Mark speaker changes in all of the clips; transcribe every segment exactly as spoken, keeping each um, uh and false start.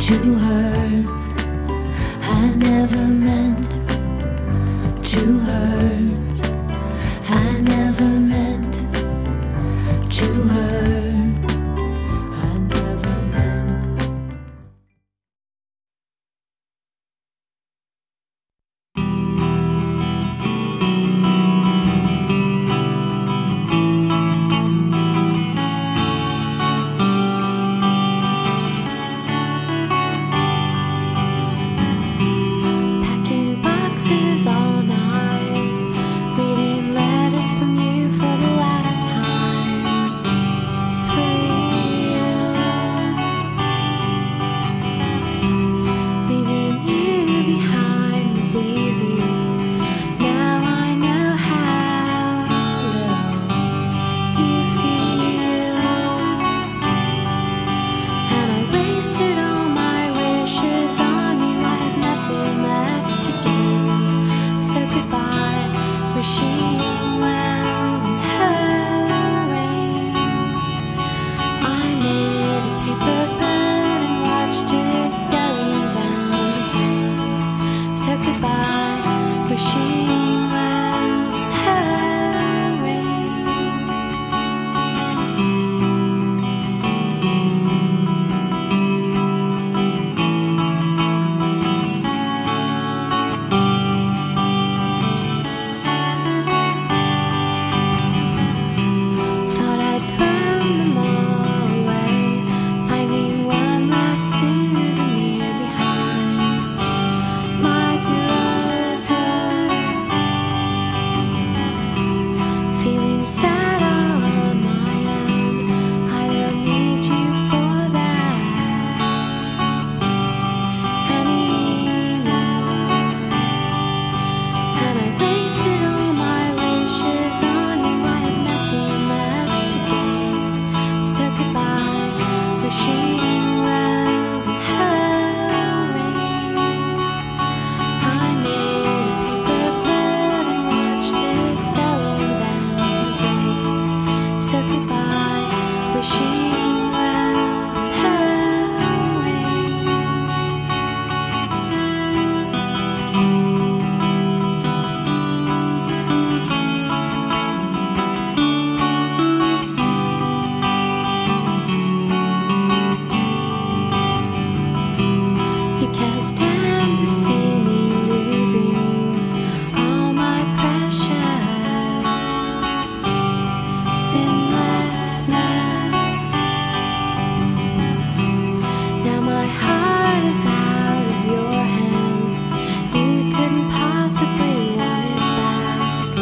Speaker 1: to hurt. I never meant to hurt. I never meant to hurt. I never meant.
Speaker 2: Packing boxes all night, reading letters from you for the last time. For real. Leaving you behind was easy. Now I know how little you feel. And I wasted all my wishes on you. I have nothing left to give. So goodbye, wishing well and hurrying. I made a paper boat and watched it going down the drain. So goodbye, wishing well and hurrying. Thought I'd thrown them all away, finding one last souvenir behind my bureau drawer. Feeling sad all on my own. I don't need you for that anymore. And I wasted all my wishes on you. I had nothing left to give. So goodbye, wishing well and hurrying. I made a paper boat and watched it going down the drain. So goodbye, wishing well and hurrying. You can't stand to see me losing all my precious sinlessness. Now my heart is out of your hands. You couldn't possibly want it back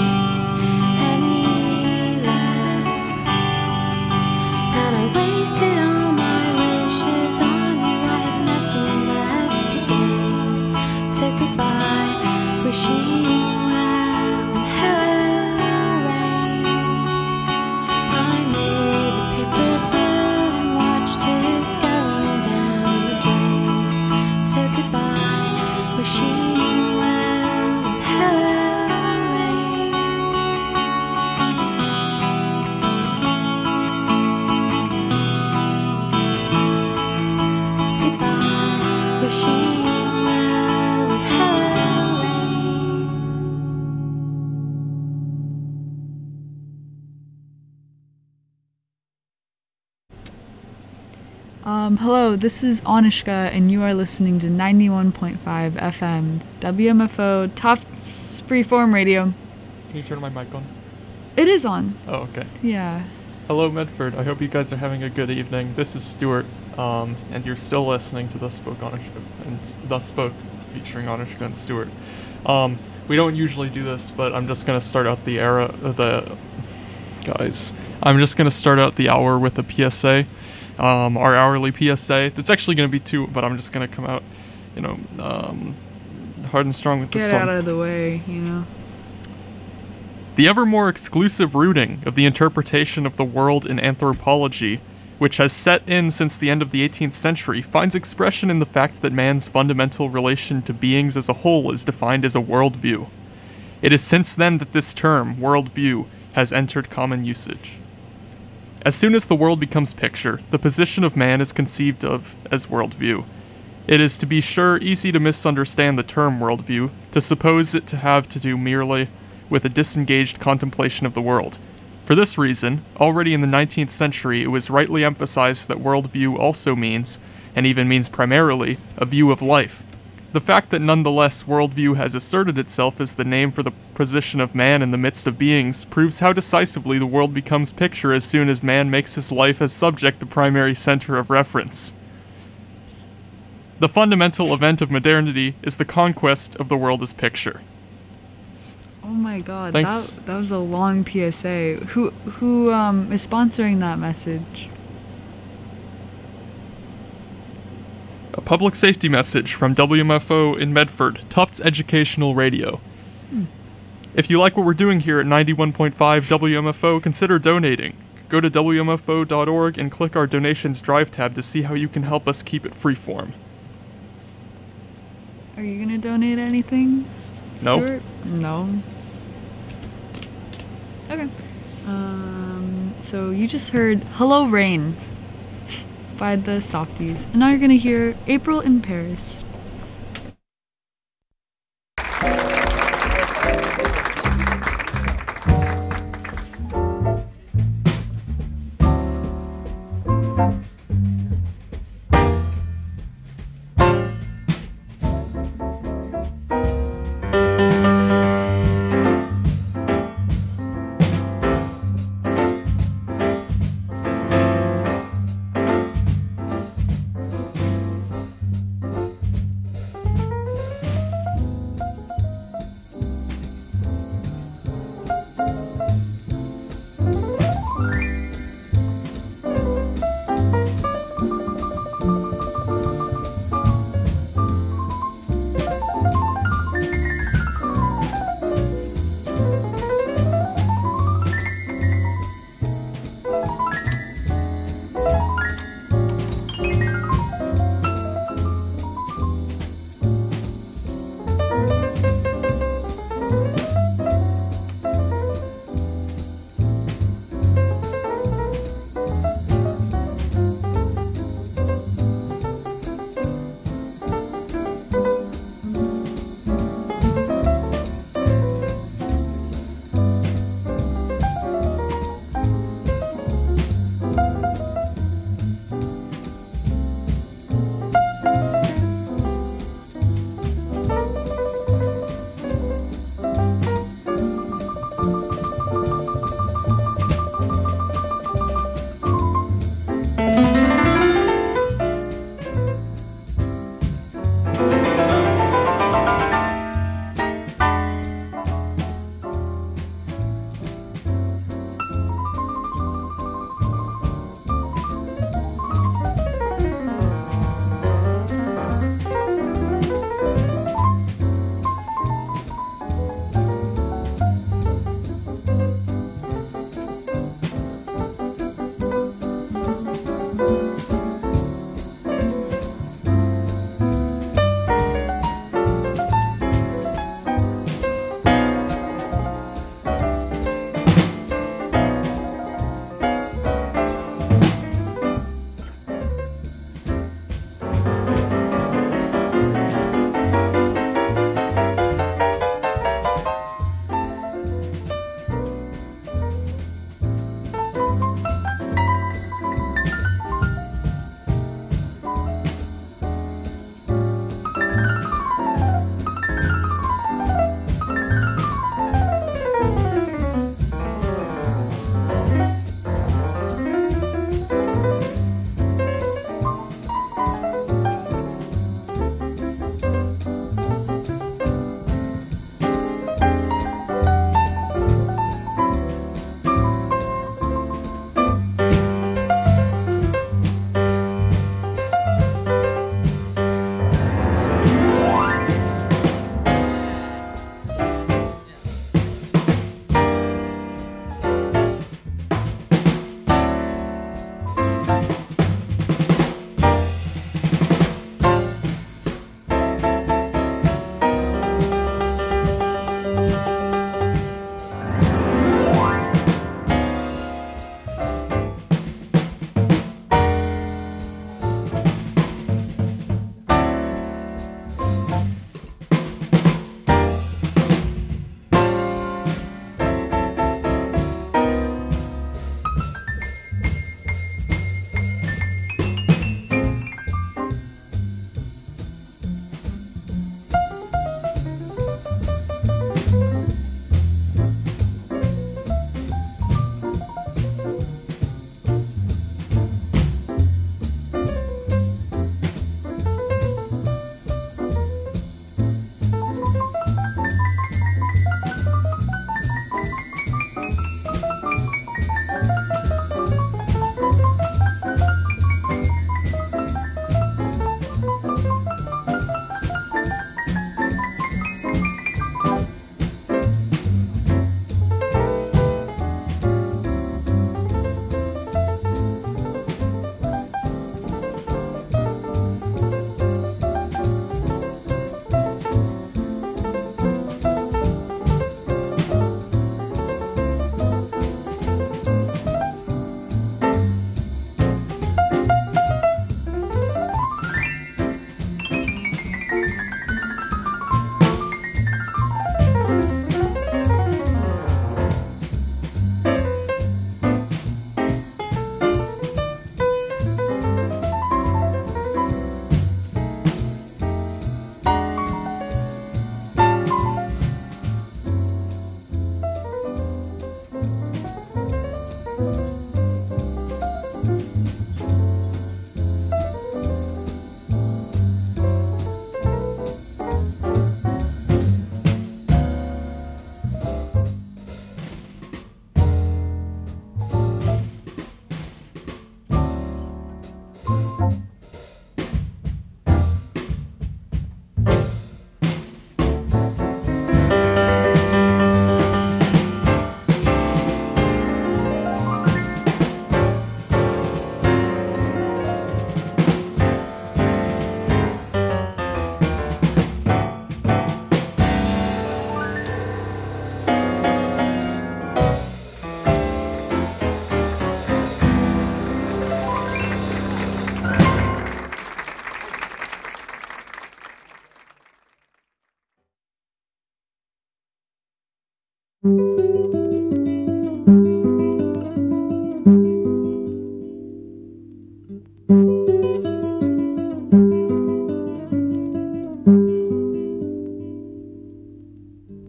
Speaker 2: any less. And I wasted all my wishes on you. I had nothing left to gain. So goodbye, wishing well and hurrying. I made a paper boat and watched it going down the drain. So goodbye, wishing well and hurrying. Goodbye, wishing well and hurrying.
Speaker 3: Um, hello, this is Anushka, and you are listening to ninety-one point five F M, W M F O, Tufts Freeform Radio.
Speaker 4: Can you turn my mic on?
Speaker 3: It is on.
Speaker 4: Oh, okay.
Speaker 3: Yeah.
Speaker 4: Hello, Medford. I hope you guys are having a good evening. This is Stuart, um, and you're still listening to Thus Spoke Anushka, and s- Thus Spoke featuring Anushka and Stuart. Um, we don't usually do this, but I'm just gonna start out the era, uh, the guys. I'm just gonna start out the hour with a P S A, um, our hourly P S A. It's actually gonna be two, but I'm just gonna come out, you know, um, hard and strong with this
Speaker 3: Get
Speaker 4: one.
Speaker 3: out of the way, you know.
Speaker 4: The ever more exclusive rooting of the interpretation of the world in anthropology, which has set in since the end of the eighteenth century, finds expression in the fact that man's fundamental relation to beings as a whole is defined as a worldview. It is since then that this term, worldview, has entered common usage. As soon as the world becomes picture, the position of man is conceived of as worldview. It is, to be sure, easy to misunderstand the term worldview, to suppose it to have to do merely with a disengaged contemplation of the world. For this reason, already in the nineteenth century, it was rightly emphasized that worldview also means, and even means primarily, a view of life. The fact that nonetheless worldview has asserted itself as the name for the position of man in the midst of beings proves how decisively the world becomes picture as soon as man makes his life as subject the primary center of reference. The fundamental event of modernity is the conquest of the world as picture.
Speaker 3: Oh my god,
Speaker 4: Thanks.
Speaker 3: that that was a long P S A. Who who um is sponsoring that message?
Speaker 4: A public safety message from W M F O in Medford, Tufts Educational Radio.
Speaker 3: Hmm.
Speaker 4: If you like what we're doing here at ninety-one point five W M F O, consider donating. Go to W M F O dot org and click our Donations Drive tab to see how you can help us keep it freeform.
Speaker 3: Are you gonna donate anything?
Speaker 4: Nope.
Speaker 3: Stuart? No. Okay. Um. So you just heard "Hello Rain" by the Softies, and now you're gonna hear "April in Paris."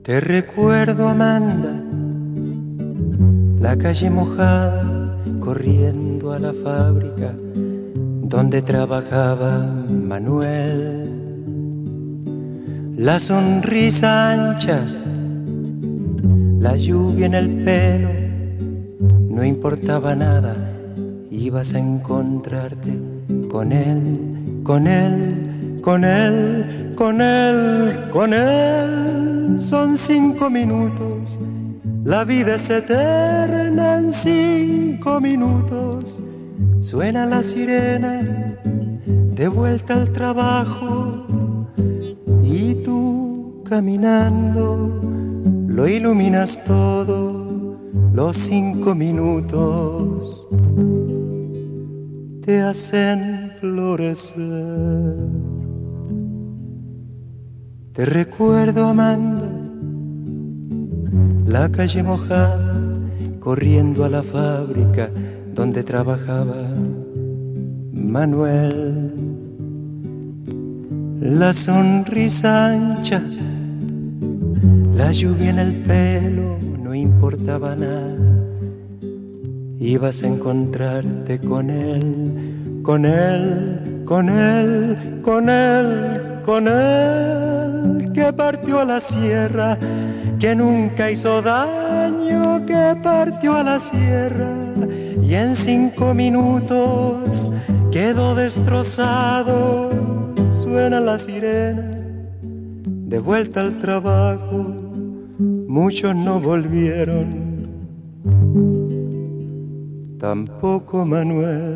Speaker 5: Te recuerdo, Amanda, la calle mojada, corriendo a la fábrica donde trabajaba Manuel. La sonrisa ancha, la lluvia en el pelo, no importaba nada, ibas a encontrarte con él, con él, con él, con él, con él. Son cinco minutos, la vida es eterna en cinco minutos. Suena la sirena, de vuelta al trabajo, y tú caminando lo iluminas todo. Los cinco minutos te hacen florecer. Te recuerdo, Amanda, la calle mojada, corriendo a la fábrica donde trabajaba Manuel. La sonrisa ancha, la lluvia en el pelo, no importaba nada, ibas a encontrarte con él, con él, con él, con él, con él, que partió a la sierra, que nunca hizo daño, que partió a la sierra y en cinco minutos quedó destrozado. Suena la sirena, de vuelta al trabajo, muchos no volvieron, tampoco Manuel.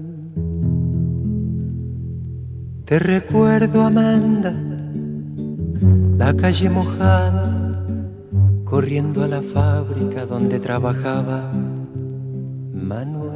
Speaker 5: Te recuerdo, Amanda, la calle mojada, corriendo a la fábrica donde trabajaba Manuel.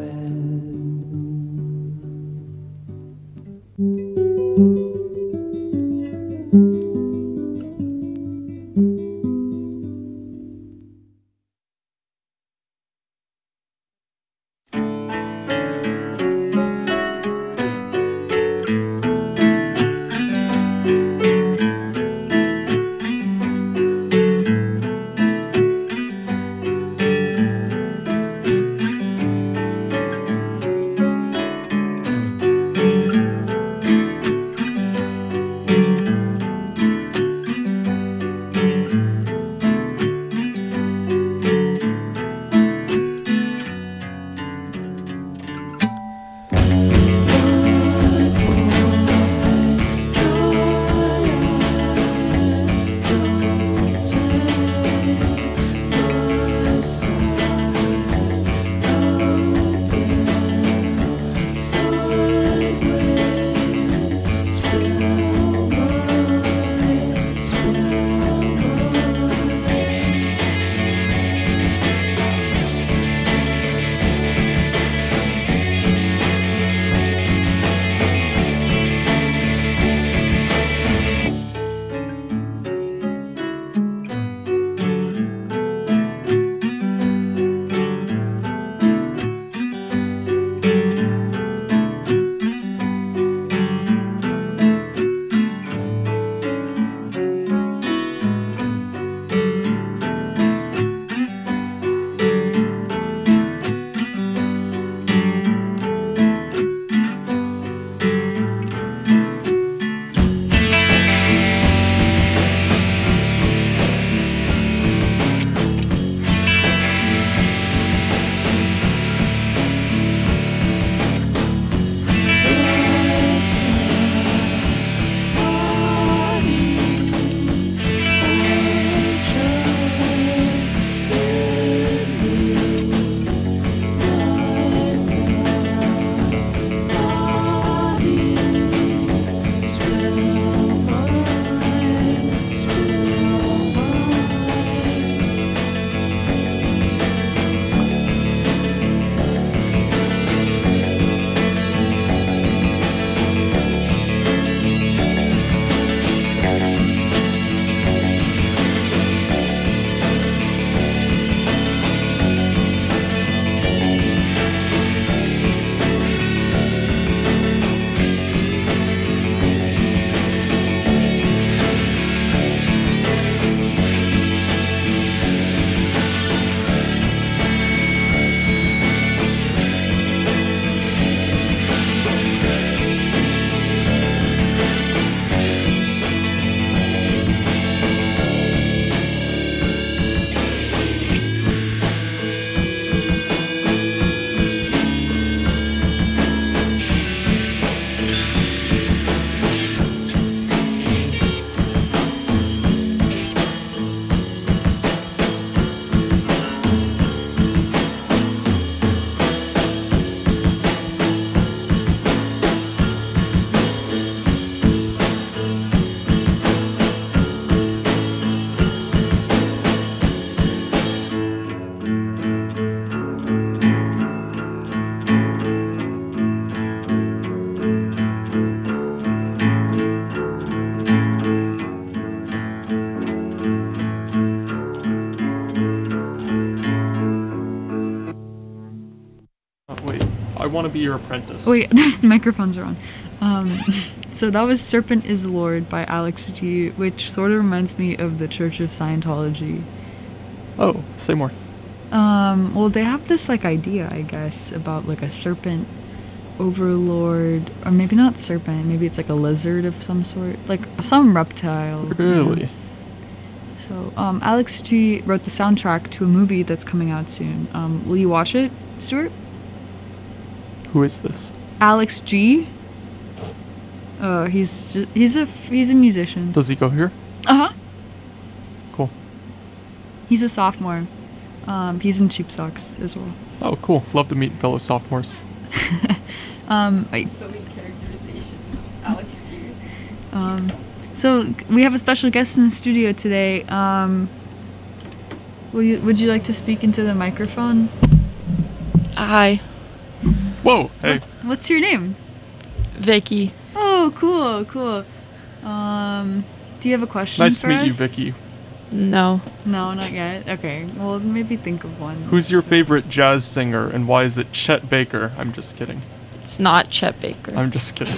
Speaker 4: to be your apprentice.
Speaker 3: Wait, this microphones are on. Um, so that was Serpent is Lord by Alex G, which sort of reminds me of the Church of Scientology.
Speaker 4: Oh, say more.
Speaker 3: Um, well, they have this like idea, I guess, about like a serpent overlord, or maybe not serpent, maybe it's like a lizard of some sort, like some reptile.
Speaker 4: Really?
Speaker 3: Yeah. So, um, Alex G wrote the soundtrack to a movie that's coming out soon. Um, will you watch it, Stuart?
Speaker 4: Who is this?
Speaker 3: Alex G. Uh, he's ju- he's a he's a musician.
Speaker 4: Does he go here?
Speaker 3: Uh huh.
Speaker 4: Cool.
Speaker 3: He's a sophomore. Um, he's in Cheap Socks as well.
Speaker 4: Oh, cool. Love to meet fellow sophomores.
Speaker 3: Um, I,
Speaker 6: Silly characterization. Alex G.
Speaker 3: um, so we have a special guest in the studio today. Um, will you, would you like to speak into the microphone?
Speaker 6: Hi,
Speaker 4: Whoa, hey.
Speaker 3: What's your name?
Speaker 6: Vicky.
Speaker 3: Oh, cool, cool. Um, do you have a question
Speaker 4: Nice
Speaker 3: for
Speaker 4: to meet you,
Speaker 3: us?
Speaker 4: Vicky.
Speaker 6: No.
Speaker 3: No, not yet. Okay, well, maybe think of one.
Speaker 4: Who's your favorite jazz singer, and why is it Chet Baker? I'm just kidding.
Speaker 6: It's not Chet Baker.
Speaker 4: I'm just kidding.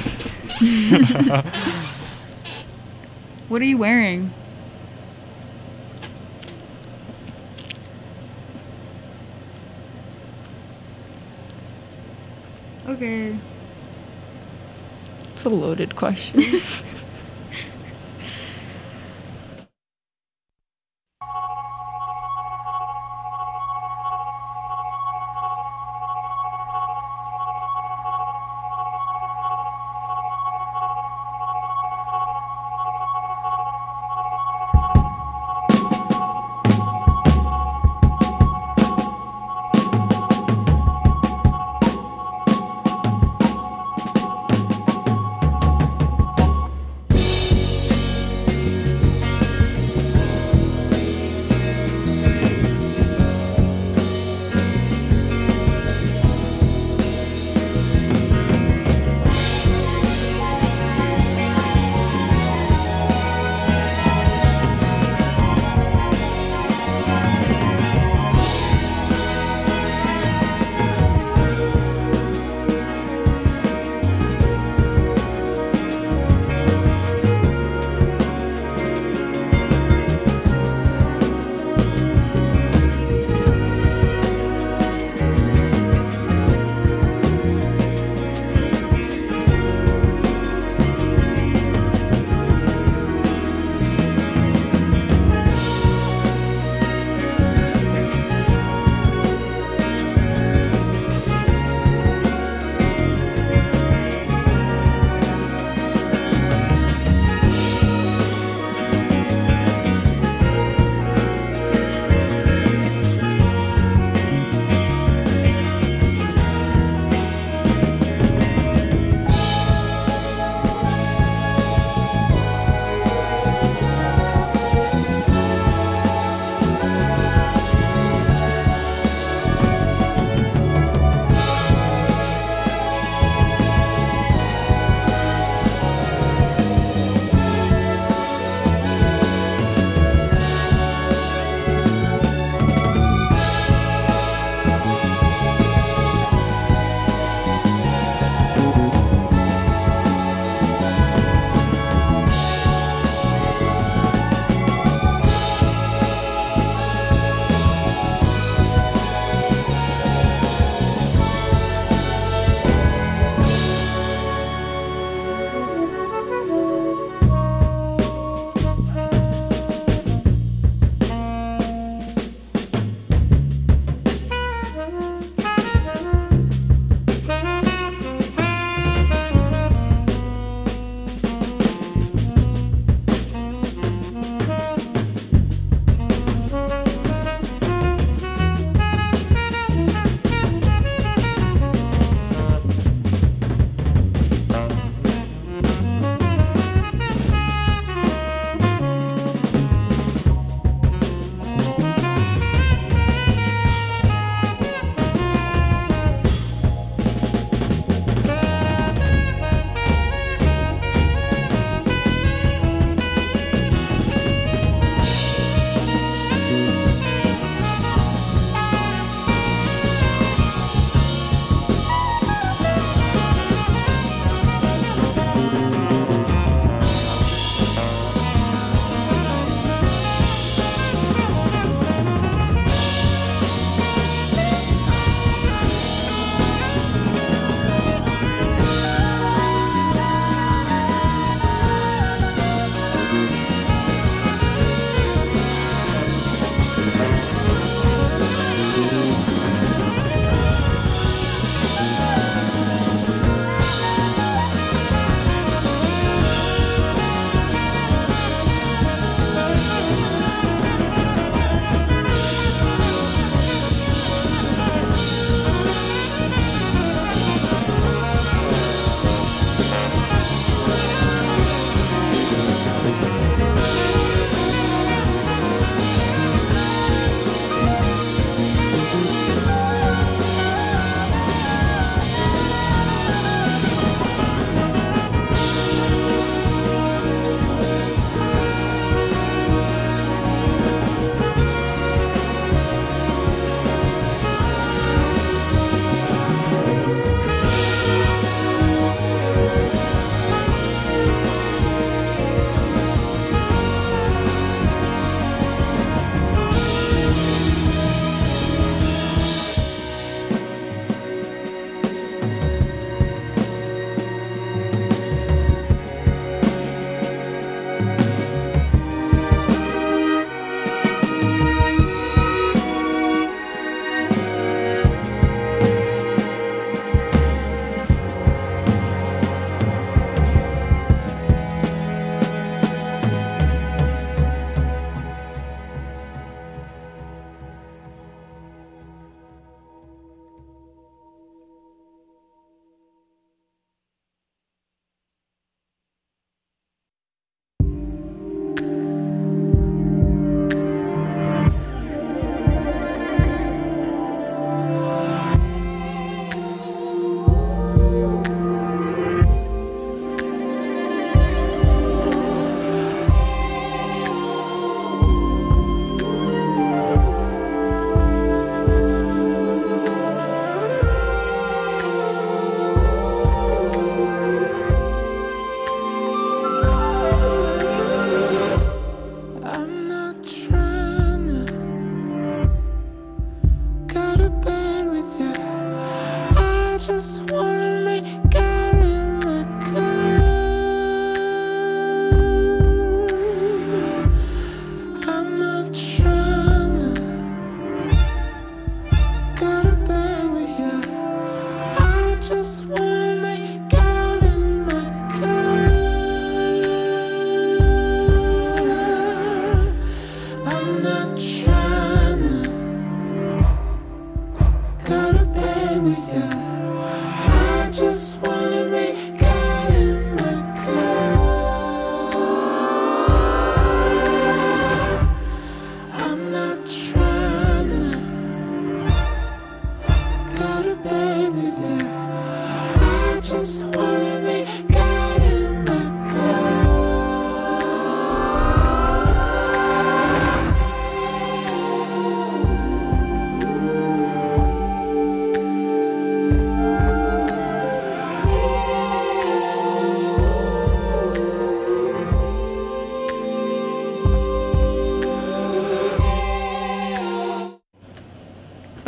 Speaker 3: What are you wearing? Okay.
Speaker 6: It's a loaded question.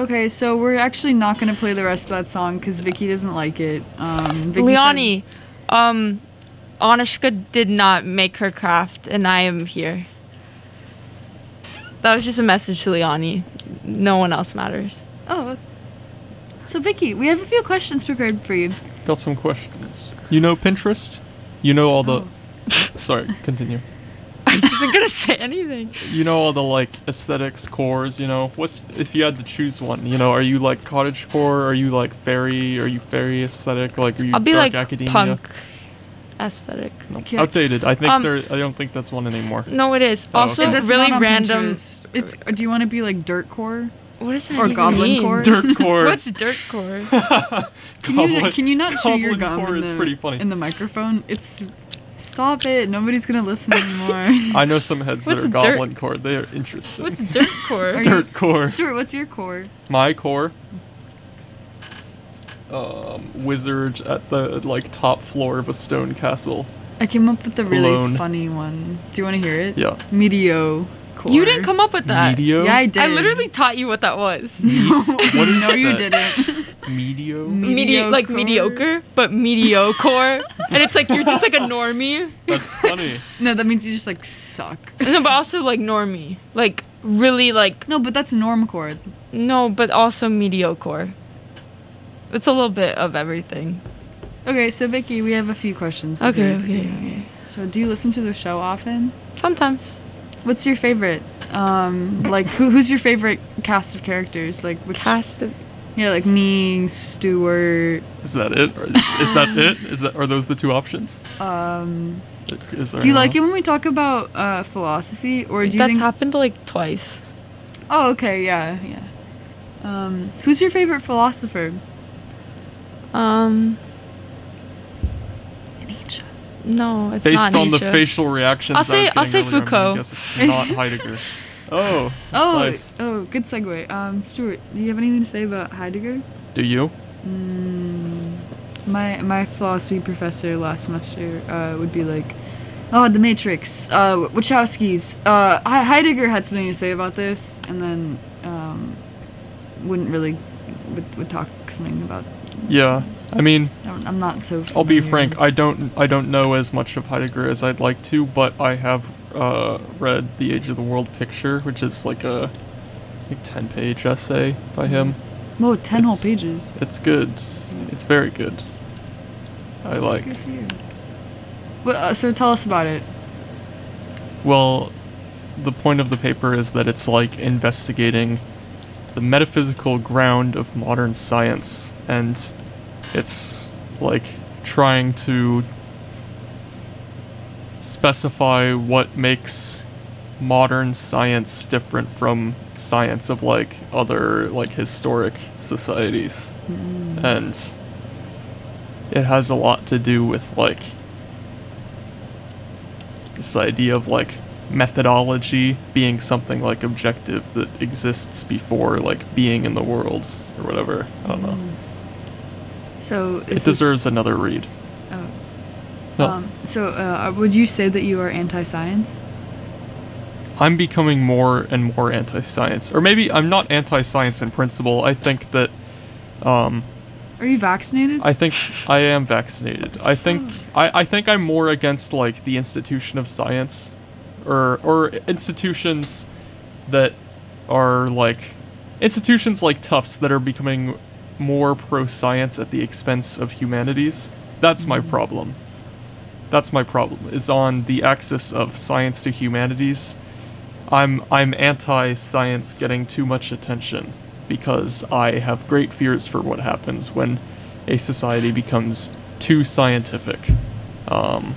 Speaker 3: Okay, so we're actually not gonna play the rest of that song because Vicky doesn't like it. Um, Vicky
Speaker 6: Leonie, um, Anushka did not make her craft, and I am here. That was just a message to Leonie. No one else matters.
Speaker 3: Said, oh. So Vicky, we have a few questions prepared for you.
Speaker 4: Got some questions. You know Pinterest? You know all the.
Speaker 3: Oh.
Speaker 4: Sorry, continue.
Speaker 6: I wasn't gonna say anything.
Speaker 4: You know all the like aesthetics cores. You know what's if you had to choose one. You know, are you like cottage core? Are you like fairy? Are you fairy aesthetic? Like are you
Speaker 6: I'll be
Speaker 4: dark
Speaker 6: like
Speaker 4: academia?
Speaker 6: punk aesthetic.
Speaker 4: No,
Speaker 3: Okay.
Speaker 4: outdated. I think
Speaker 6: Um,
Speaker 4: there. I don't think that's one anymore.
Speaker 6: No, it is.
Speaker 4: Oh,
Speaker 6: Also,
Speaker 4: okay.
Speaker 3: That's
Speaker 6: really
Speaker 3: not on
Speaker 6: random.
Speaker 3: Pinterest. It's. Do you want to be like dirt core
Speaker 6: What does that
Speaker 3: or
Speaker 6: even
Speaker 3: goblin
Speaker 6: mean?
Speaker 3: core?
Speaker 4: Dirt core.
Speaker 6: What's dirt core?
Speaker 3: Can you,
Speaker 4: Goblin-
Speaker 3: can you not chew your
Speaker 4: goblin
Speaker 3: gum
Speaker 4: core
Speaker 3: in
Speaker 4: is
Speaker 3: the,
Speaker 4: pretty funny.
Speaker 3: in the microphone? It's stop it. Nobody's gonna listen anymore.
Speaker 4: I know some heads
Speaker 6: What's
Speaker 4: that are
Speaker 6: dirt?
Speaker 4: goblin core. They are interesting.
Speaker 6: What's dirt core?
Speaker 3: Are you-
Speaker 4: dirt core?
Speaker 3: Stuart, what's your core?
Speaker 4: My core. Um, wizard at the like top floor of a stone castle.
Speaker 3: I came up with a really
Speaker 4: Alone.
Speaker 3: funny one. Do you want to hear it?
Speaker 4: Yeah.
Speaker 3: Medio core.
Speaker 6: You didn't come up with that.
Speaker 4: Medio.
Speaker 3: Yeah, I did.
Speaker 6: I literally taught you what that was.
Speaker 4: What is
Speaker 3: no, you
Speaker 4: that?
Speaker 3: didn't.
Speaker 4: Medio.
Speaker 6: Medi- like
Speaker 3: Mediocre.
Speaker 6: mediocre, but mediocre. And it's like you're just like a normie.
Speaker 4: That's funny.
Speaker 3: No, that means you just like suck.
Speaker 6: No, but also like normie. Like really like
Speaker 3: No, but that's normcore.
Speaker 6: no, but also mediocre. It's a little bit of everything.
Speaker 3: Okay, so Vicky, we have a few questions.
Speaker 6: Okay,
Speaker 3: prepared for
Speaker 6: okay,
Speaker 3: you.
Speaker 6: okay.
Speaker 3: So, do you listen to the show often?
Speaker 6: Sometimes.
Speaker 3: What's your favorite? Um, like who, who's your favorite cast of characters? Like which?
Speaker 6: Cast of
Speaker 3: Yeah, like me, Stuart.
Speaker 4: Is that it? Or is that it? Is that are those the two options?
Speaker 3: Um,
Speaker 4: Is there
Speaker 3: do you like it
Speaker 4: anyone
Speaker 3: when we talk about uh, philosophy, or do you
Speaker 6: That's
Speaker 3: think?
Speaker 6: happened like twice.
Speaker 3: Oh, okay, yeah, yeah. Um, who's your favorite philosopher?
Speaker 6: Um
Speaker 3: Nietzsche.
Speaker 6: no, it's
Speaker 4: Based
Speaker 6: not
Speaker 4: on
Speaker 6: Nietzsche.
Speaker 4: the facial reactions,
Speaker 6: I'll
Speaker 4: I
Speaker 6: say-
Speaker 4: was
Speaker 6: I'll
Speaker 4: getting
Speaker 6: say
Speaker 4: earlier, I'm gonna
Speaker 6: Foucault.
Speaker 4: guess it's not Heidegger. Oh,
Speaker 3: Oh,
Speaker 4: nice.
Speaker 3: oh, good segue. Um, Stuart, do you have anything to say about Heidegger?
Speaker 4: Do you?
Speaker 3: Mm, my my philosophy professor last semester uh, would be like, oh, The Matrix, uh, Wachowskis. Uh, He- Heidegger had something to say about this, and then um, wouldn't really would, would talk something about.
Speaker 4: Yeah. I mean,
Speaker 3: I'm I'm not so.
Speaker 4: I'll be
Speaker 3: familiar.
Speaker 4: frank. I don't. I don't know as much of Heidegger as I'd like to, but I have uh, read *The Age of the World* picture, which is like a like ten-page essay by him.
Speaker 3: Whoa, ten whole
Speaker 4: It's-
Speaker 3: pages.
Speaker 4: It's good. It's very good. I
Speaker 3: That's
Speaker 4: like.
Speaker 3: good to hear. Well, uh, so tell us about it.
Speaker 4: Well, the point of the paper is that it's like investigating the metaphysical ground of modern science, and it's like trying to specify what makes modern science different from science of like other like historic societies. And it has a lot to do with like this idea of like methodology being something like objective that exists before like being in the world or whatever. I don't know.
Speaker 3: So
Speaker 4: It
Speaker 3: is
Speaker 4: deserves
Speaker 3: this,
Speaker 4: another read.
Speaker 3: Oh.
Speaker 4: No.
Speaker 3: Um, so uh, would you say that you are anti-science?
Speaker 4: I'm becoming more and more anti-science. Or maybe I'm not anti-science in principle. I think that um
Speaker 3: Are you vaccinated?
Speaker 4: I think I am vaccinated. I think I, I think I'm more against like the institution of science or or institutions that are like institutions like Tufts that are becoming more pro-science at the expense of humanities. That's my problem. That's my problem. Is on the axis of science to humanities. I'm I'm anti-science getting too much attention because I have great fears for what happens when a society becomes too scientific. Um,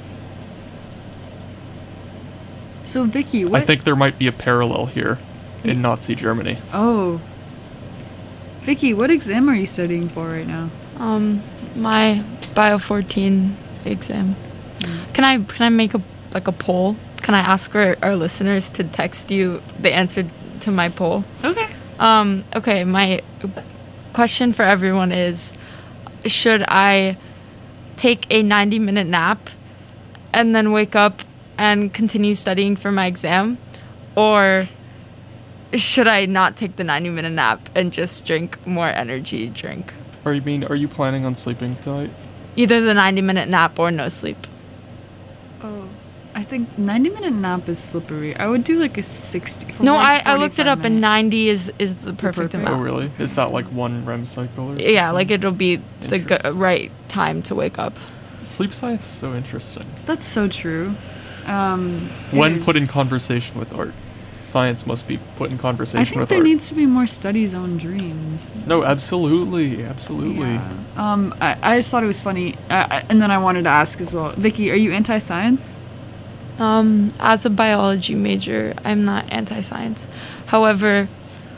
Speaker 3: so Vicky, what?
Speaker 4: I think there might be a parallel here
Speaker 3: Ye-
Speaker 4: in Nazi Germany.
Speaker 3: Oh. Vicky, what exam are you studying for right now?
Speaker 6: Um, my Bio fourteen exam. Can I can I make a like a poll? Can I ask our, our listeners to text you the answer to my poll?
Speaker 3: Okay.
Speaker 6: Um, okay, my question for everyone is, should I take a ninety minute nap and then wake up and continue studying for my exam? Or should I not take the ninety minute nap and just drink more energy drink?
Speaker 4: Or you mean, are you planning on sleeping tonight?
Speaker 6: Either the ninety minute nap or no sleep.
Speaker 3: Oh, I think ninety minute nap is slippery. I would do like a sixty. for
Speaker 6: No,
Speaker 3: like
Speaker 6: I, I looked it up, and
Speaker 3: forty-five
Speaker 6: ninety is is the perfect,
Speaker 3: perfect.
Speaker 4: Oh,
Speaker 6: amount.
Speaker 4: really? Is that like one R E M cycle or
Speaker 6: Yeah,
Speaker 4: something?
Speaker 6: like it'll be the g-
Speaker 4: Interesting.
Speaker 6: right time to wake up.
Speaker 4: Sleep science is so interesting.
Speaker 3: minutes. That's so true. Um, it
Speaker 4: When
Speaker 3: is.
Speaker 4: put in conversation with art, science must be put in conversation
Speaker 3: I think
Speaker 4: with
Speaker 3: there
Speaker 4: art.
Speaker 3: needs to be more studies on dreams.
Speaker 4: No, absolutely, absolutely.
Speaker 3: Yeah. Um, I, I just thought it was funny, uh, I- and then I wanted to ask as well. Vicky, are you anti-science?
Speaker 6: Um, as a biology major, I'm not anti-science. However,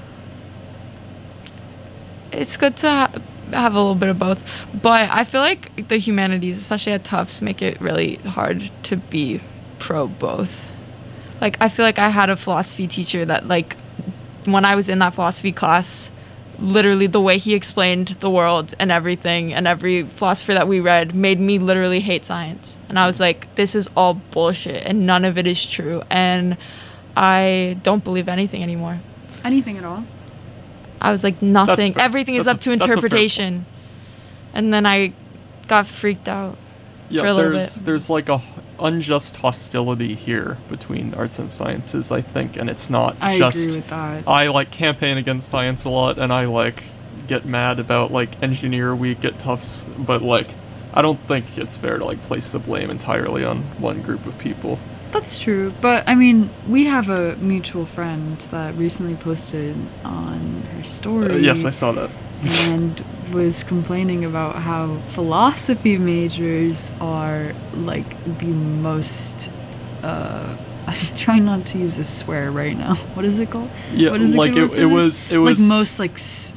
Speaker 6: it's good to ha- have a little bit of both. But I feel like the humanities, especially at Tufts, make it really hard to be pro both. Like, I feel like I had a philosophy teacher that, like, when I was in that philosophy class, literally the way he explained the world and everything and every philosopher that we read made me literally hate science. And I was like, this is all bullshit and none of it is true. And I don't believe anything anymore.
Speaker 3: Anything at all?
Speaker 6: I was like, nothing.
Speaker 4: fair.
Speaker 6: Everything is
Speaker 4: That's
Speaker 6: up
Speaker 4: a-
Speaker 6: to
Speaker 4: that's a fair
Speaker 6: interpretation. And then I got freaked out.
Speaker 4: Yeah,
Speaker 6: for a little
Speaker 4: there's
Speaker 6: bit.
Speaker 4: there's like a h- unjust hostility here between arts and sciences, I think, and it's not
Speaker 3: I
Speaker 4: just
Speaker 3: agree with that.
Speaker 4: I like campaign against science a lot, and I like get mad about like engineer week at Tufts, but like I don't think it's fair to like place the blame entirely on one group of people.
Speaker 3: That's true, but I mean, we have a mutual friend that recently posted on her story.
Speaker 4: Uh, yes, I saw that.
Speaker 3: and was complaining about how philosophy majors are like the most. Uh, I'm trying not to use a swear right now. What is it called?
Speaker 4: Yeah,
Speaker 3: What is a
Speaker 4: like
Speaker 3: good
Speaker 4: it,
Speaker 3: word for
Speaker 4: it
Speaker 3: this?
Speaker 4: was it was
Speaker 3: like most like s-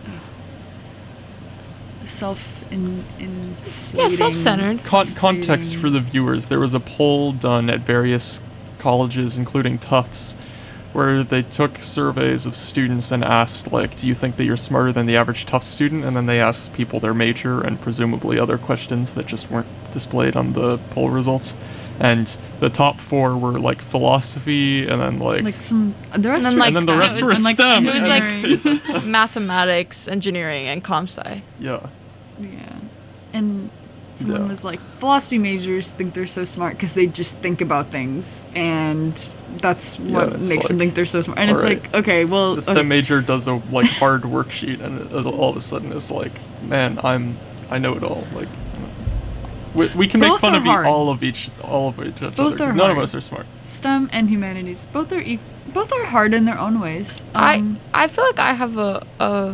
Speaker 3: self in in
Speaker 6: Yeah, self-centered.
Speaker 4: Con- context for the viewers. There was a poll done at various colleges, including Tufts, where they took surveys of students and asked, like, do you think that you're smarter than the average Tufts student? And then they asked people their major and presumably other questions that just weren't displayed on the poll results. And the top four were like philosophy, and then like,
Speaker 3: like some the rest
Speaker 6: And then,
Speaker 3: were
Speaker 6: like,
Speaker 4: and then the
Speaker 6: STEM.
Speaker 4: rest
Speaker 6: It
Speaker 4: were
Speaker 6: was-
Speaker 3: and, like,
Speaker 4: STEM.
Speaker 6: It was
Speaker 3: engineering.
Speaker 6: like mathematics, engineering, and comp sci.
Speaker 4: yeah,
Speaker 3: Yeah, and someone
Speaker 4: Yeah.
Speaker 3: was like, philosophy majors think they're so smart because they just think about things, and that's
Speaker 4: Yeah,
Speaker 3: what
Speaker 4: it's
Speaker 3: makes them
Speaker 4: like,
Speaker 3: think they're so smart. And it's
Speaker 4: alright.
Speaker 3: like, okay, well,
Speaker 4: the STEM
Speaker 3: okay,
Speaker 4: major does a like hard worksheet, and it, it'll all of a sudden it's like, man, I'm I know it all. Like, we, we can make
Speaker 3: Both
Speaker 4: fun
Speaker 3: are
Speaker 4: of e-
Speaker 3: hard.
Speaker 4: all of each all of each other
Speaker 3: Both
Speaker 4: because
Speaker 3: are
Speaker 4: none of
Speaker 3: hard.
Speaker 4: us are smart.
Speaker 3: STEM and humanities both are e- both are hard in their own ways. Um,
Speaker 6: I I feel like I have a, a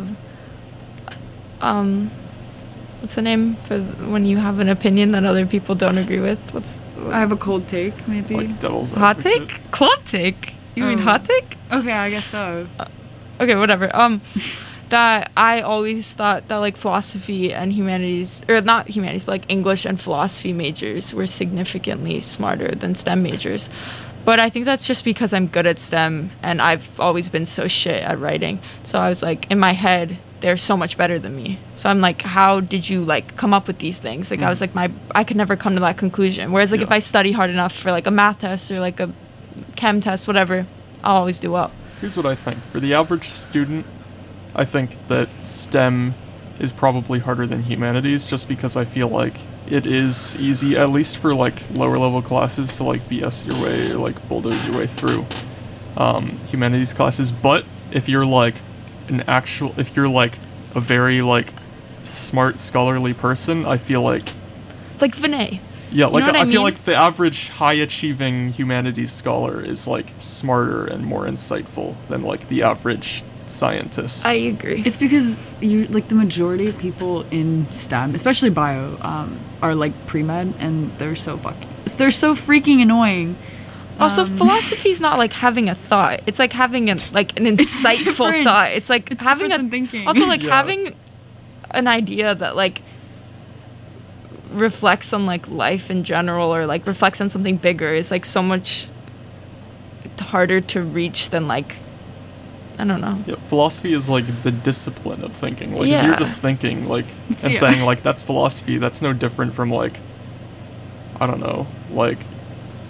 Speaker 6: um what's the name for when you have an opinion that other people don't agree with? What's
Speaker 3: I have a cold take, maybe.
Speaker 4: Like devil's
Speaker 6: hot
Speaker 4: advocate.
Speaker 6: take? Cold take? You mean
Speaker 3: Oh.
Speaker 6: hot take?
Speaker 3: Okay, I guess so.
Speaker 6: Okay, whatever. Um, that I always thought that like philosophy and humanities, or not humanities, but like English and philosophy majors were significantly smarter than STEM majors. But I think that's just because I'm good at STEM and I've always been so shit at writing. So I was like, in my head, they're so much better than me. So I'm like, how did you like come up with these things? Like I was like, my I could never come to that conclusion. Whereas like if
Speaker 4: Yeah.
Speaker 6: I study hard enough for like a math test or like a chem test, whatever, I'll always do well.
Speaker 4: Here's what I think. For the average student, I think that STEM is probably harder than humanities just because I feel like it is easy, at least for like lower level classes, to like B S your way or like bulldoze your way through um, humanities classes. But if you're like an actual, if you're like a very like smart scholarly person, I feel like
Speaker 6: Like Vinay.
Speaker 4: yeah, like
Speaker 6: know what
Speaker 4: I,
Speaker 6: I
Speaker 4: feel
Speaker 6: mean?
Speaker 4: like the average high achieving humanities scholar is like smarter and more insightful than like the average scientist.
Speaker 6: I agree.
Speaker 3: It's because you like the majority of people in STEM, especially bio, um, are like pre-med, and they're so fucking they're so freaking annoying.
Speaker 6: Also,
Speaker 3: Um,
Speaker 6: philosophy's not like having a thought. It's like having an like an
Speaker 3: It's
Speaker 6: insightful
Speaker 3: different.
Speaker 6: thought. It's like
Speaker 3: It's
Speaker 6: having a
Speaker 3: different than thinking.
Speaker 6: also like
Speaker 4: Yeah.
Speaker 6: having an idea that like reflects on like life in general or like reflects on something bigger is like so much harder to reach than like I don't know.
Speaker 4: Yeah, philosophy is like the discipline of thinking. Like if
Speaker 6: Yeah.
Speaker 4: you're just thinking like and
Speaker 3: Yeah.
Speaker 4: saying like that's philosophy, that's no different from like I don't know, like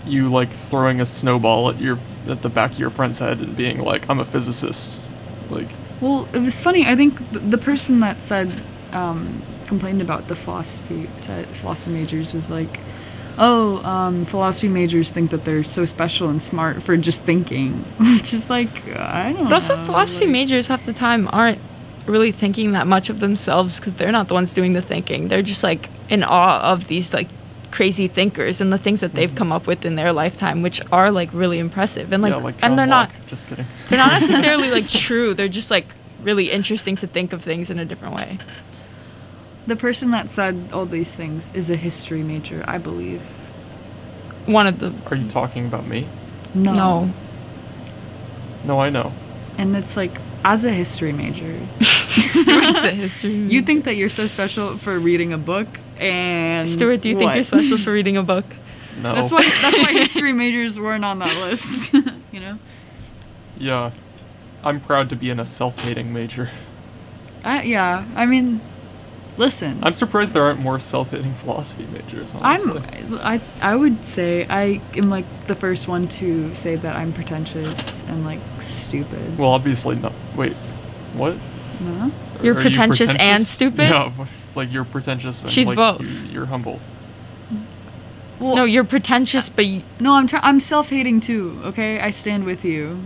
Speaker 4: you like throwing a snowball at your at the back of your friend's head and being like, I'm a physicist. Like,
Speaker 3: Well, it was funny. I think th- the person that said, um, complained about the philosophy said philosophy majors was like, oh, um, philosophy majors think that they're so special and smart for just thinking, which is like, I don't know.
Speaker 6: But also, philosophy
Speaker 3: like-
Speaker 6: majors half the time aren't really thinking that much of themselves because they're not the ones doing the thinking. They're just like in awe of these like crazy thinkers and the things that they've come up with in their lifetime, which are like really impressive and like,
Speaker 4: yeah, like John
Speaker 6: and they're
Speaker 4: Locke.
Speaker 6: not
Speaker 4: Just kidding.
Speaker 6: they're not necessarily like true. They're just like really interesting to think of things in a different way.
Speaker 3: The person that said all these things is a history major, I believe.
Speaker 6: One of the
Speaker 4: Are you talking about me?
Speaker 3: No.
Speaker 6: no.
Speaker 4: No, I know.
Speaker 3: And it's like, as a history major,
Speaker 6: Stuart's a history.
Speaker 3: you think that you're so special for reading a book, and
Speaker 6: Stuart, do you think
Speaker 3: what?
Speaker 6: you're special for reading a book?
Speaker 4: No.
Speaker 3: That's why. That's why history majors weren't on that list. You know.
Speaker 4: Yeah. I'm proud to be in a self-hating major.
Speaker 3: I, yeah. I mean, listen.
Speaker 4: I'm surprised there aren't more self-hating philosophy majors, honestly.
Speaker 3: I'm. I. I would say I am like the first one to say that I'm pretentious and like stupid.
Speaker 4: Well, obviously not. Wait. What?
Speaker 3: No.
Speaker 6: You're
Speaker 4: Are you
Speaker 6: pretentious and stupid?
Speaker 4: Yeah, like you're pretentious and
Speaker 6: She's
Speaker 4: like,
Speaker 6: both.
Speaker 4: You, you're humble.
Speaker 3: Well,
Speaker 6: No, you're pretentious, but you,
Speaker 3: no. I'm trying. I'm self-hating too. Okay, I stand with you.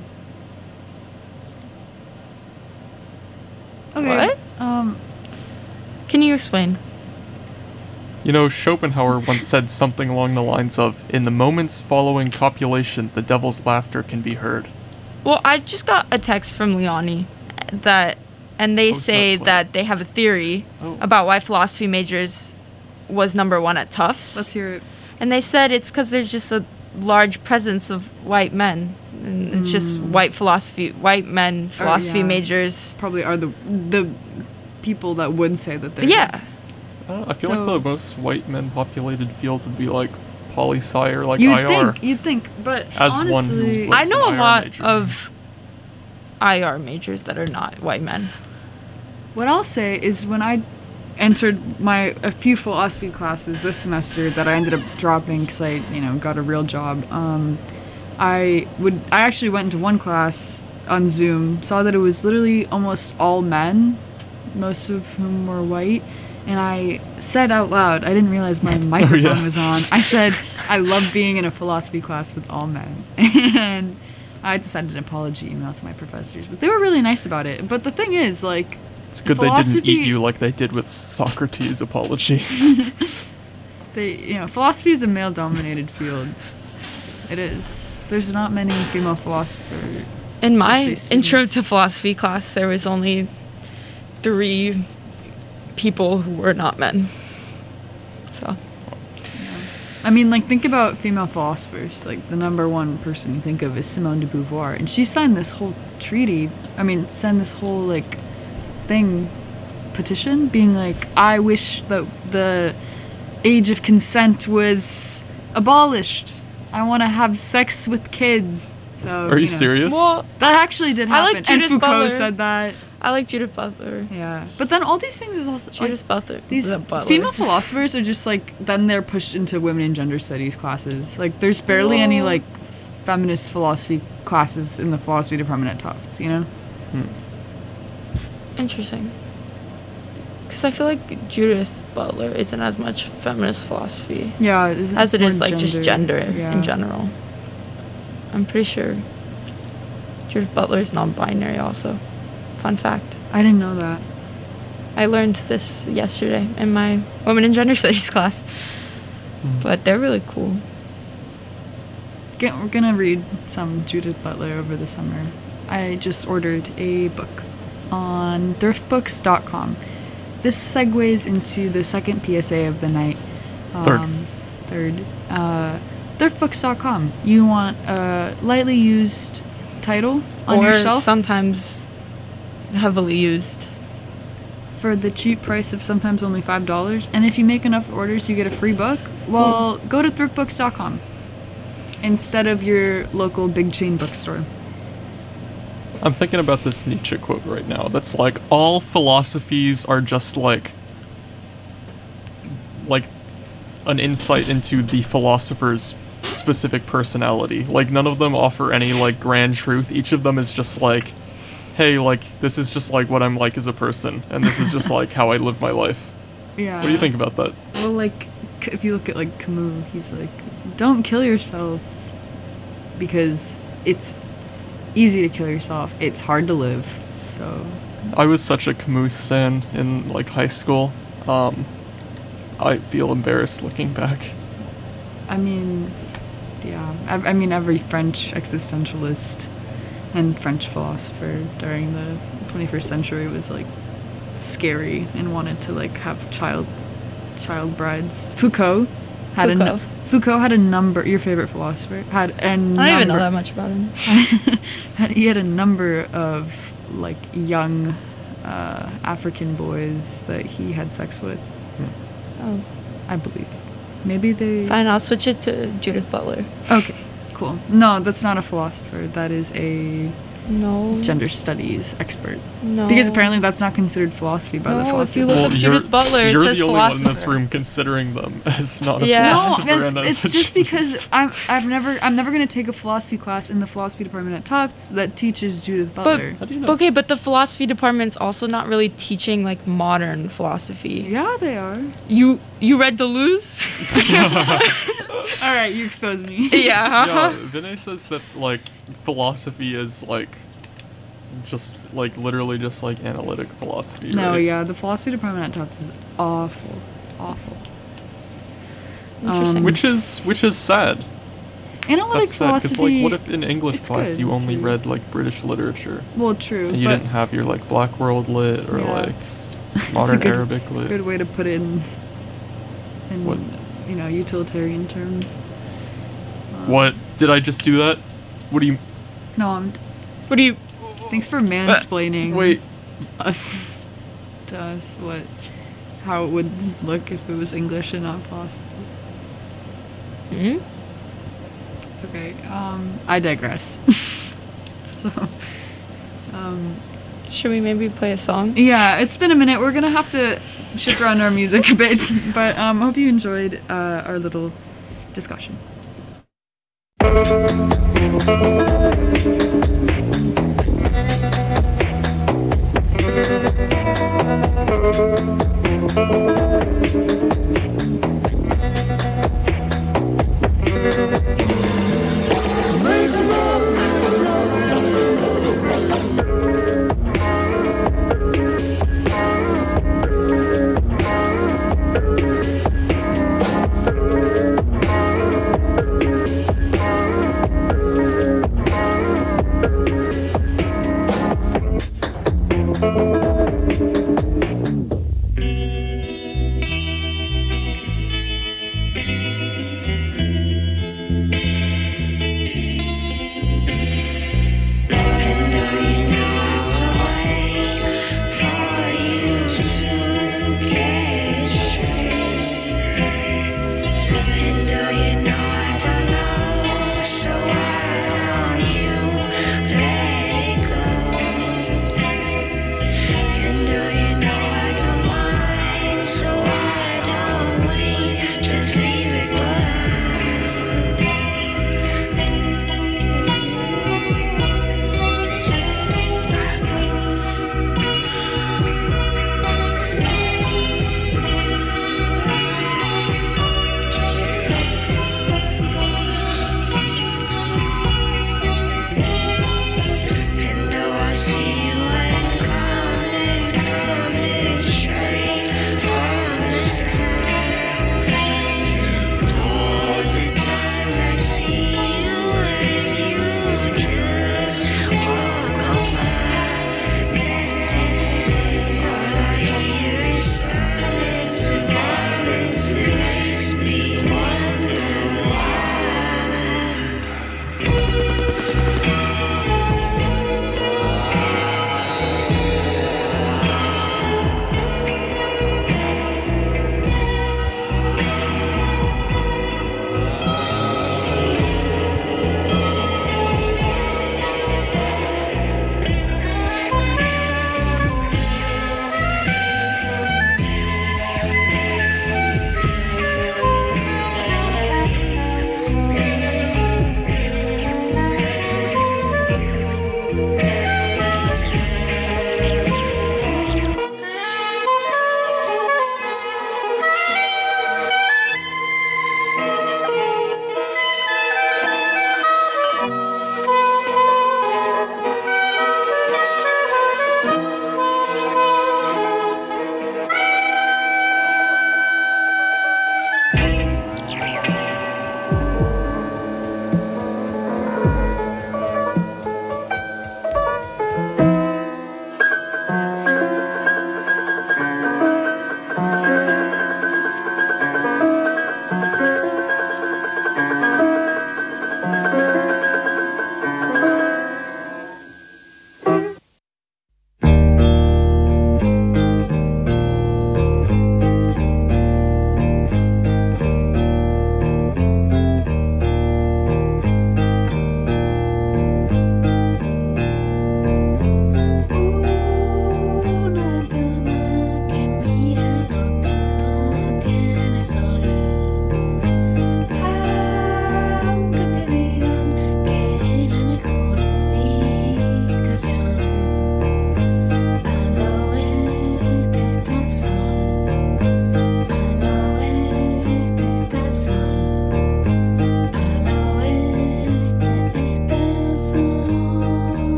Speaker 3: Okay.
Speaker 6: What?
Speaker 3: Um.
Speaker 6: can you explain?
Speaker 4: You know, Schopenhauer once said something along the lines of, in the moments following copulation, the devil's laughter can be heard.
Speaker 6: Well, I just got a text from Leonie that, and they
Speaker 4: Oh,
Speaker 6: say
Speaker 4: Snowflake.
Speaker 6: that they have a theory
Speaker 4: Oh.
Speaker 6: about why philosophy majors was number one at Tufts.
Speaker 3: Let's hear it.
Speaker 6: And they said it's because there's just a large presence of white men. And it's just white philosophy, white men philosophy
Speaker 3: yeah.
Speaker 6: majors.
Speaker 3: Probably are the the people that would say that they're.
Speaker 6: Yeah.
Speaker 4: I, don't know, I feel
Speaker 3: So-
Speaker 4: like the most white men populated field would be like poli sci or like
Speaker 3: You'd
Speaker 4: I R.
Speaker 3: think. You'd think. But
Speaker 4: As one who
Speaker 3: honestly,
Speaker 4: would-
Speaker 6: I know
Speaker 4: some
Speaker 6: a
Speaker 4: I R
Speaker 6: lot
Speaker 4: majors.
Speaker 6: of I R majors that are not white men.
Speaker 3: what I'll say is when I entered my a few philosophy classes this semester that I ended up dropping because I you know got a real job. Um, I would I actually went into one class on Zoom, saw that it was literally almost all men, most of whom were white, and I said out loud, I didn't realize my microphone
Speaker 4: yeah.
Speaker 3: was on. I said I love being in a philosophy class with all men, and I just sent an apology email to my professors, but they were really nice about it. But the thing is, like,
Speaker 4: It's good they didn't
Speaker 3: philosophy-
Speaker 4: eat you like they did with Socrates' apology.
Speaker 3: they you know philosophy is a male-dominated field. It is. There's not many female philosophers.
Speaker 6: In my
Speaker 3: Philosophy
Speaker 6: intro
Speaker 3: students.
Speaker 6: to philosophy class, there was only three people who were not men. So,
Speaker 3: I mean, like, think about female philosophers. Like, the number one person you think of is Simone de Beauvoir, and she signed this whole treaty. I mean, signed this whole like thing, petition, being like, I wish that the age of consent was abolished. I want to have sex with kids. So,
Speaker 4: Are you
Speaker 3: know,
Speaker 4: serious?
Speaker 6: well,
Speaker 3: That actually did
Speaker 6: I
Speaker 3: happen.
Speaker 6: like
Speaker 3: and
Speaker 6: Judith
Speaker 3: Foucault
Speaker 6: Butler.
Speaker 3: said that.
Speaker 6: I like Judith Butler.
Speaker 3: Yeah. But then all these things is also like,
Speaker 6: Judith Butler.
Speaker 3: these
Speaker 6: the Butler.
Speaker 3: female philosophers are just like then they're pushed into women and gender studies classes. Like there's barely any
Speaker 6: Whoa.
Speaker 3: like feminist philosophy classes in the philosophy department at Tufts, you know?
Speaker 6: Interesting. Because I feel like Judith Butler isn't as much feminist philosophy
Speaker 3: Yeah, is
Speaker 6: as it
Speaker 3: more
Speaker 6: is like just gender
Speaker 3: Yeah.
Speaker 6: in general. I'm pretty sure Judith Butler is non-binary also. Fun fact.
Speaker 3: I didn't know that.
Speaker 6: I learned this yesterday in my Women and Gender Studies class. But they're really cool.
Speaker 3: Get, we're gonna read some Judith Butler over the summer. I just ordered a book on thrift books dot com. This segues into the second P S A of the night.
Speaker 4: Third.
Speaker 3: Third. Uh, thrift books dot com. You want a lightly used title on
Speaker 6: or
Speaker 3: your shelf
Speaker 6: sometimes heavily used.
Speaker 3: for the cheap price of sometimes only five dollars. And if you make enough orders, you get a free book. Well, go to thrift books dot com instead of your local big chain bookstore.
Speaker 4: I'm thinking about this Nietzsche quote right now. That's like, all philosophies are just like, like, an insight into the philosopher's specific personality. Like none of them offer any like grand truth. Each of them is just like, hey, like this is just like what I'm like as a person, and this is just like how I live my life.
Speaker 3: Yeah.
Speaker 4: What do you think about that?
Speaker 3: Well, like, c- if you look at like Camus, he's like, don't kill yourself because it's easy to kill yourself. It's hard to live. So.
Speaker 4: I was such a Camus stan in like high school. Um, I feel embarrassed looking back.
Speaker 3: I mean, yeah. I, I mean, every French existentialist and French philosopher during the twenty-first century was like scary and wanted to like have child child brides. Foucault had a
Speaker 6: Foucault.
Speaker 3: nu- Foucault had a number. Your favorite philosopher had a
Speaker 6: I
Speaker 3: number.
Speaker 6: don't even know that much about him.
Speaker 3: had, he had a number of like young uh, African boys that he had sex with.
Speaker 6: Oh.
Speaker 3: I believe. Maybe they.
Speaker 6: Fine, I'll switch it to Judith Butler.
Speaker 3: Okay, cool. No, that's not a philosopher. That is a
Speaker 6: No.
Speaker 3: gender studies expert.
Speaker 6: No.
Speaker 3: Because apparently that's not considered philosophy by the
Speaker 6: No, if
Speaker 3: philosophy.
Speaker 6: you look
Speaker 4: Well,
Speaker 6: up
Speaker 4: you're,
Speaker 6: Judith Butler, it
Speaker 4: you're
Speaker 6: says
Speaker 4: the only one in this
Speaker 6: philosopher.
Speaker 4: room considering them as not a
Speaker 6: Yeah.
Speaker 3: No,
Speaker 4: philosopher.
Speaker 3: it's,
Speaker 4: and as
Speaker 3: it's
Speaker 4: a
Speaker 3: just because
Speaker 4: genius.
Speaker 3: I'm I've never I'm never gonna take a philosophy class in the philosophy department at Tufts that teaches Judith Butler.
Speaker 4: How do you know?
Speaker 6: Okay, but the philosophy department's also not really teaching like modern philosophy.
Speaker 3: Yeah, they are.
Speaker 6: You you read Deleuze?
Speaker 3: All right, you exposed me.
Speaker 6: yeah.
Speaker 4: Yeah, Vinay says that like philosophy is like just like literally just like analytic philosophy.
Speaker 3: No,
Speaker 4: right?
Speaker 3: yeah, the philosophy department at Tufts is awful. It's awful.
Speaker 6: Interesting.
Speaker 3: Um,
Speaker 4: Which is which is sad.
Speaker 3: Analytic
Speaker 4: That's sad because
Speaker 3: philosophy.
Speaker 4: like what if in English
Speaker 3: it's
Speaker 4: class
Speaker 3: good
Speaker 4: you only
Speaker 3: to-
Speaker 4: read like British literature
Speaker 3: Well, true,
Speaker 4: and you
Speaker 3: but
Speaker 4: didn't have your like Black World lit or
Speaker 3: Yeah.
Speaker 4: like
Speaker 3: That's a
Speaker 4: modern
Speaker 3: good-
Speaker 4: Arabic lit.
Speaker 3: good way to put it in, in
Speaker 4: What?
Speaker 3: you know, utilitarian terms. Um,
Speaker 4: What did I just do that? What do you
Speaker 3: No, I'm.
Speaker 6: What do you
Speaker 3: Thanks for mansplaining.
Speaker 4: wait?
Speaker 3: us to us what how it would look if it was English and not philosophy.
Speaker 6: Hmm?
Speaker 3: Okay, um, I digress. so, um,
Speaker 6: Should we maybe play a song?
Speaker 3: yeah, it's been a minute. We're gonna have to shift around our music a bit, but um, hope you enjoyed uh, our little discussion.
Speaker 1: Thank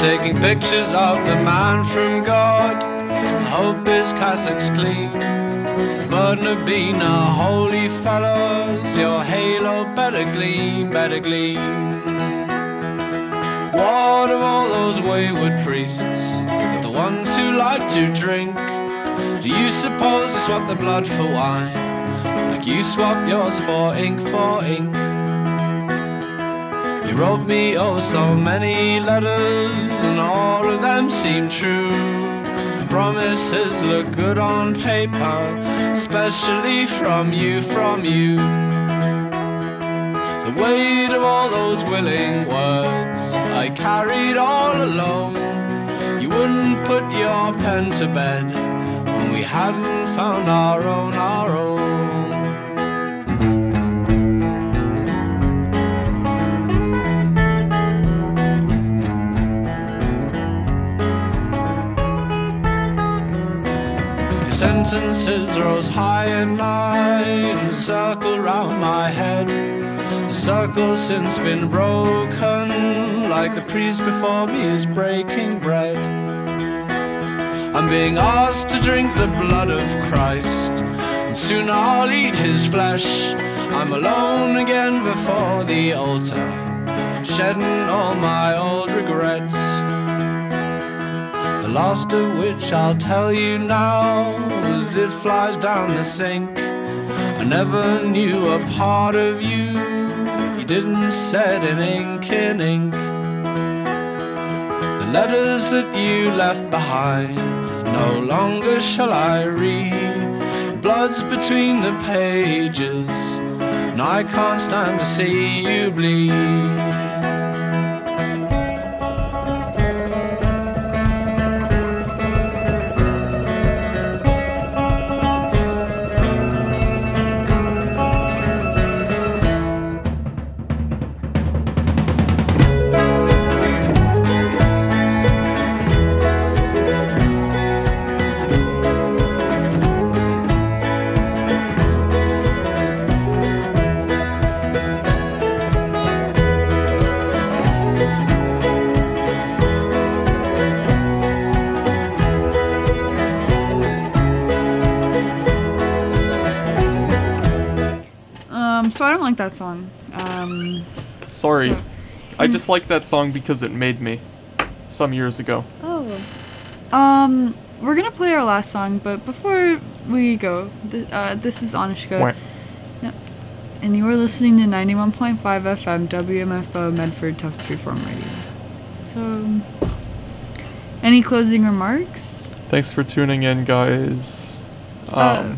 Speaker 7: taking pictures of the man from God. I hope his cassock's clean. Mustn't have been a holy fellows. Your halo better gleam, better gleam. What of all those wayward priests, the ones who like to drink? Do you suppose they swap the blood for wine, like you swap yours for ink for ink? You wrote me oh so many letters, and all of them seem true. Promises look good on paper, especially from you, from you. The weight of all those willing words I carried all alone. You wouldn't put your pen to bed when we hadn't found our own, our own. Sentences rose high at night and circled round my head. The circle's since been broken, like the priest before me is breaking bread. I'm being asked to drink the blood of Christ, and soon I'll eat his flesh. I'm alone again before the altar, shedding all my old regrets. The last of which I'll tell you now, as it flies down the sink. I never knew a part of you you didn't set in ink, in ink. The letters that you left behind no longer shall I read. Blood's between the pages, and I can't stand to see you bleed.
Speaker 3: So I don't like that song. Um,
Speaker 4: Sorry.
Speaker 3: so-
Speaker 4: I just like that song because it made me. Some years ago.
Speaker 3: oh. Um, we're gonna play our last song, but before we go, th- uh, this is Anushka.
Speaker 4: Wah.
Speaker 3: And you are listening to ninety-one point five F M W M F O Medford Tufts Freeform Radio. So, any closing remarks?
Speaker 4: Thanks for tuning in, guys. Um,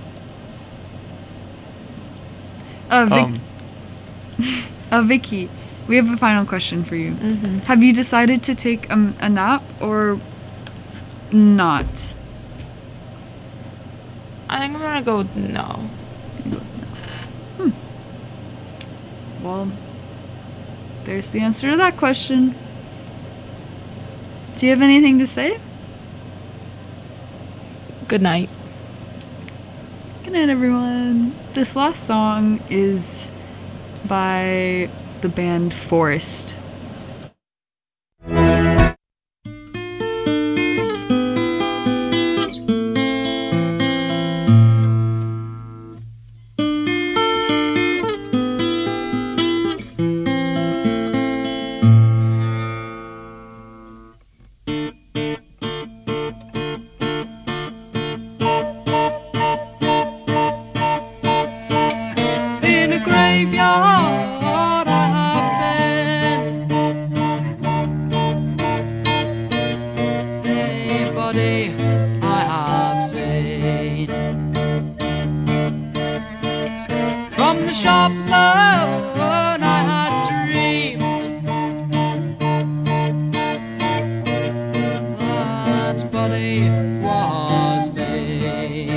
Speaker 3: Uh, Vic-
Speaker 4: um,
Speaker 3: uh, Vicky, we have a final question for you.
Speaker 6: Mm-hmm.
Speaker 3: Have you decided to take um, a nap or not?
Speaker 6: I think I'm gonna go with no.
Speaker 3: Well, there's the answer to that question. Do you have anything to say?
Speaker 6: Good night.
Speaker 3: Good night, everyone. This last song is by the band Forest.
Speaker 8: In a graveyard I have been. A body I have seen. From the sharp moon I had dreamed that body was me.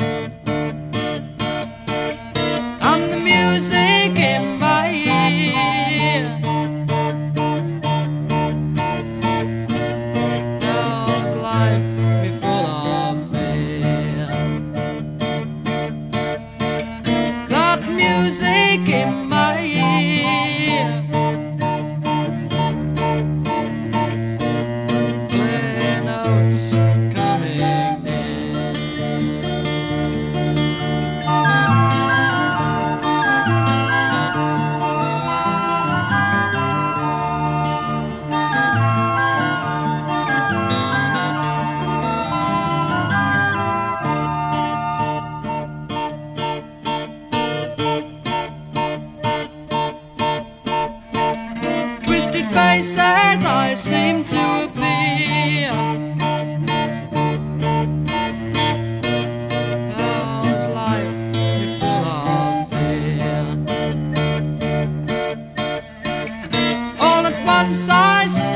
Speaker 8: And the music in my ear knows life be full of fear. That music in my ear twisted faces I seem to appear. How is life full of fear? All at once I